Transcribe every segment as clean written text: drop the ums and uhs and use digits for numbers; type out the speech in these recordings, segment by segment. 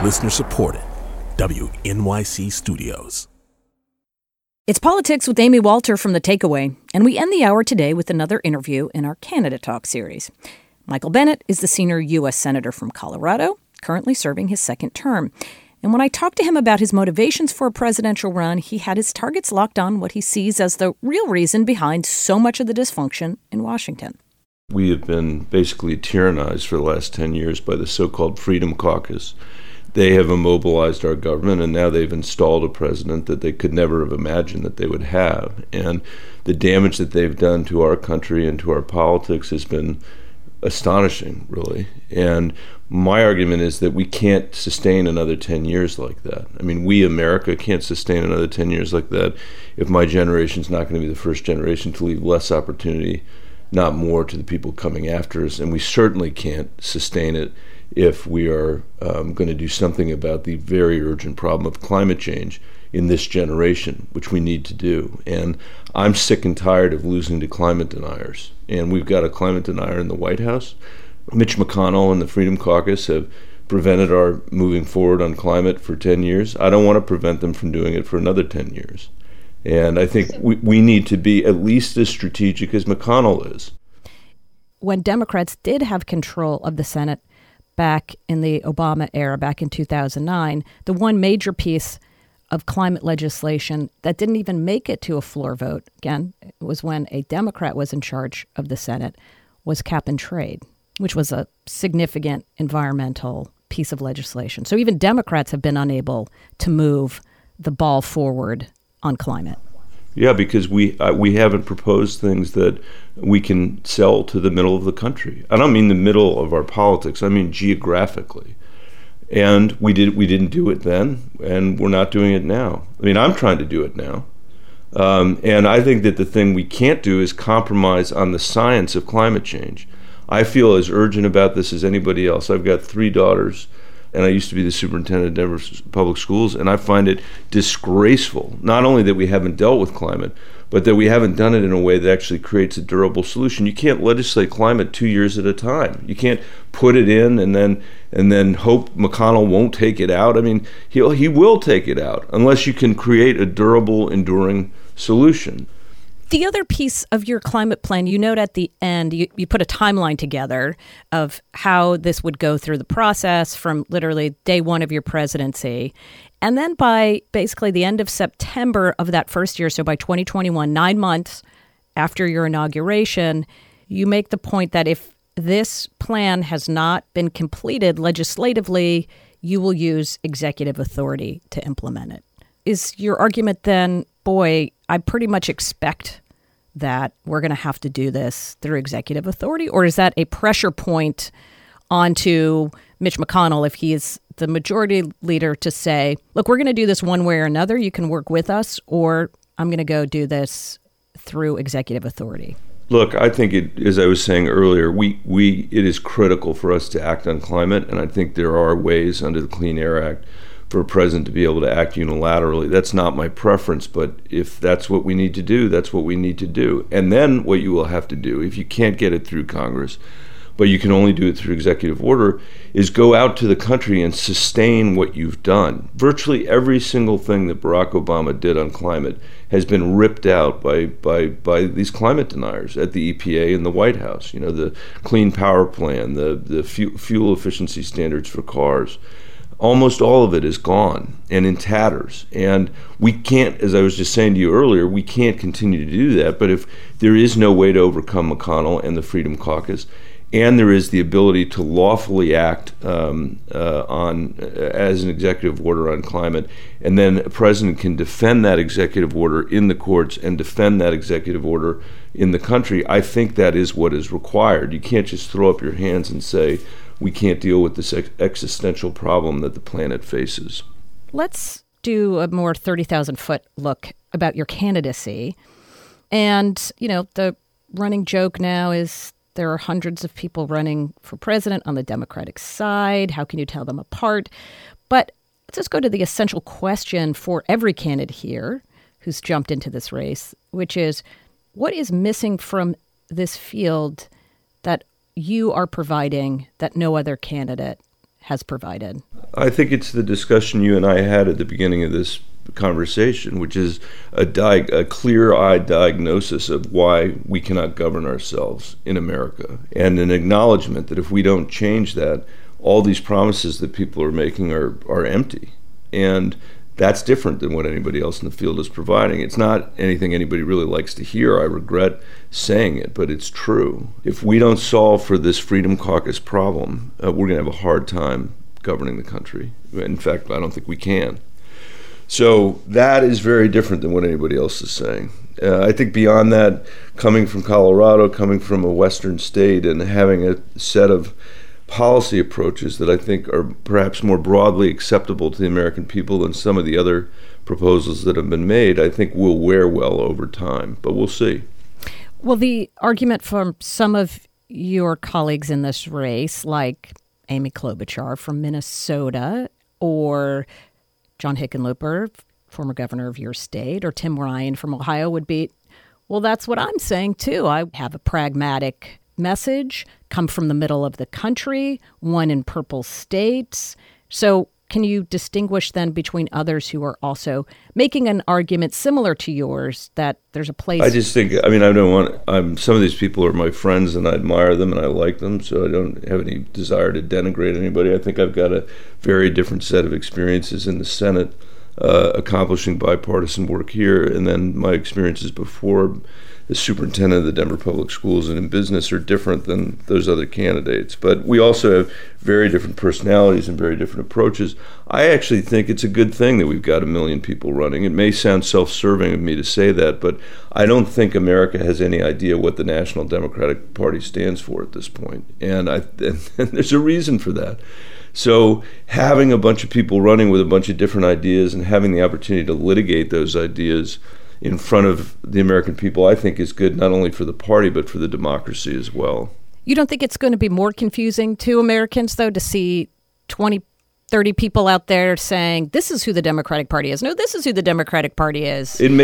Listener supported. WNYC Studios. It's Politics with Amy Walter from The Takeaway, and we end the hour today with another interview in our Canada Talk series. Michael Bennet is the senior U.S. Senator from Colorado, currently serving his second term. And when I talked to him about his motivations for a presidential run, he had his targets locked on what he sees as the real reason behind so much of the dysfunction in Washington. We have been basically tyrannized for the last 10 years by the so-called Freedom Caucus. They have immobilized our government, and now they've installed a president that they could never have imagined that they would have. And the damage that they've done to our country and to our politics has been astonishing, really. And my argument is that we can't sustain another 10 years like that. I mean, we, America, can't sustain another 10 years like that if my generation's not going to be the first generation to leave less opportunity, not more, to the people coming after us. And we certainly can't sustain it if we are going to do something about the very urgent problem of climate change in this generation, which we need to do. And I'm sick and tired of losing to climate deniers. And we've got a climate denier in the White House. Mitch McConnell and the Freedom Caucus have prevented our moving forward on climate for 10 years. I don't want to prevent them from doing it for another 10 years. And I think we need to be at least as strategic as McConnell is. When Democrats did have control of the Senate back in the Obama era, back in 2009, the one major piece of climate legislation that didn't even make it to a floor vote, again, it was when a Democrat was in charge of the Senate, was cap and trade, which was a significant environmental piece of legislation. So even Democrats have been unable to move the ball forward on climate. Yeah, because we haven't proposed things that we can sell to the middle of the country. I don't mean the middle of our politics. I mean geographically. And we didn't do it then, and we're not doing it now. I mean, I'm trying to do it now. And I think that the thing we can't do is compromise on the science of climate change. I feel as urgent about this as anybody else. I've got 3 daughters, and I used to be the superintendent of Denver Public Schools, and I find it disgraceful, not only that we haven't dealt with climate, but that we haven't done it in a way that actually creates a durable solution. You can't legislate climate 2 years at a time. You can't put it in and then hope McConnell won't take it out. I mean, he will take it out unless you can create a durable, enduring solution. The other piece of your climate plan, you note at the end, you put a timeline together of how this would go through the process from literally day one of your presidency. And then by basically the end of September of that first year, so by 2021, 9 months after your inauguration, you make the point that if this plan has not been completed legislatively, you will use executive authority to implement it. Is your argument then, boy, I pretty much expect that we're going to have to do this through executive authority? Or is that a pressure point onto Mitch McConnell, if he is the majority leader, to say, look, we're going to do this one way or another. You can work with us, or I'm going to go do this through executive authority? Look, I think as I was saying earlier, it is critical for us to act on climate, and I think there are ways under the Clean Air Act for a president to be able to act unilaterally. That's not my preference, but if that's what we need to do, that's what we need to do. And then what you will have to do, if you can't get it through Congress, but you can only do it through executive order, is go out to the country and sustain what you've done. Virtually every single thing that Barack Obama did on climate has been ripped out by these climate deniers at the EPA and the White House. You know, the Clean Power Plan, the fuel efficiency standards for cars. Almost all of it is gone and in tatters. And we can't, as I was just saying to you earlier, we can't continue to do that. But if there is no way to overcome McConnell and the Freedom Caucus, and there is the ability to lawfully act as an executive order on climate, and then a president can defend that executive order in the courts and defend that executive order in the country, I think that is what is required. You can't just throw up your hands and say, we can't deal with this existential problem that the planet faces. Let's do a more 30,000-foot look about your candidacy. And, you know, the running joke now is there are hundreds of people running for president on the Democratic side. How can you tell them apart? But let's just go to the essential question for every candidate here who's jumped into this race, which is, what is missing from this field that you are providing that no other candidate has provided? I think it's the discussion you and I had at the beginning of this conversation, which is a clear-eyed diagnosis of why we cannot govern ourselves in America, and an acknowledgement that if we don't change that, all these promises that people are making are empty. And that's different than what anybody else in the field is providing. It's not anything anybody really likes to hear. I regret saying it, but it's true. If we don't solve for this Freedom Caucus problem, we're going to have a hard time governing the country. In fact, I don't think we can. So that is very different than what anybody else is saying. I think beyond that, coming from Colorado, coming from a Western state, and having a set of policy approaches that I think are perhaps more broadly acceptable to the American people than some of the other proposals that have been made, I think will wear well over time. But we'll see. Well, the argument from some of your colleagues in this race, like Amy Klobuchar from Minnesota, or John Hickenlooper, former governor of your state, or Tim Ryan from Ohio, would be, well, that's what I'm saying, too. I have a pragmatic message, come from the middle of the country, one in purple states. So can you distinguish then between others who are also making an argument similar to yours that there's a place? I just think, some of these people are my friends and I admire them and I like them, so I don't have any desire to denigrate anybody. I think I've got a very different set of experiences in the Senate, accomplishing bipartisan work here, and then my experiences before the superintendent of the Denver Public Schools and in business are different than those other candidates. But we also have very different personalities and very different approaches. I actually think it's a good thing that we've got 1 million people running. It may sound self-serving of me to say that, but I don't think America has any idea what the National Democratic Party stands for at this point. And there's a reason for that. So having a bunch of people running with a bunch of different ideas and having the opportunity to litigate those ideas in front of the American people, I think is good not only for the party, but for the democracy as well. You don't think it's going to be more confusing to Americans, though, to see 20, 30 people out there saying, this is who the Democratic Party is? No, this is who the Democratic Party is. It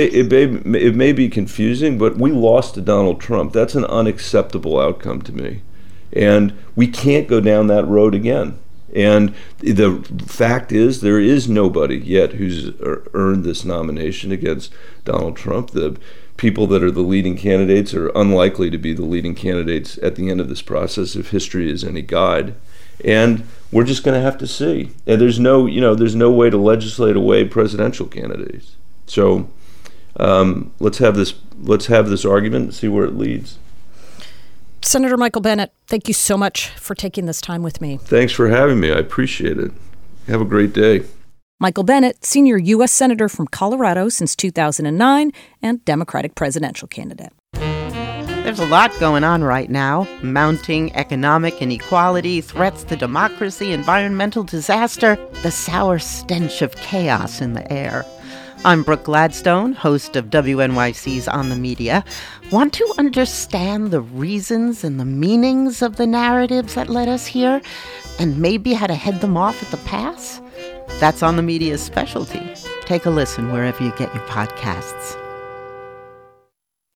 may be confusing, but we lost to Donald Trump. That's an unacceptable outcome to me. And we can't go down that road again. And the fact is, there is nobody yet who's earned this nomination against Donald Trump. The people that are the leading candidates are unlikely to be the leading candidates at the end of this process, if history is any guide. And we're just going to have to see. And there's no way to legislate away presidential candidates. So let's have this argument and see where it leads. Senator Michael Bennet, thank you so much for taking this time with me. Thanks for having me. I appreciate it. Have a great day. Michael Bennet, senior U.S. Senator from Colorado since 2009 and Democratic presidential candidate. There's a lot going on right now. Mounting economic inequality, threats to democracy, environmental disaster, the sour stench of chaos in the air. I'm Brooke Gladstone, host of WNYC's On the Media. Want to understand the reasons and the meanings of the narratives that led us here, and maybe how to head them off at the pass? That's On the Media's specialty. Take a listen wherever you get your podcasts.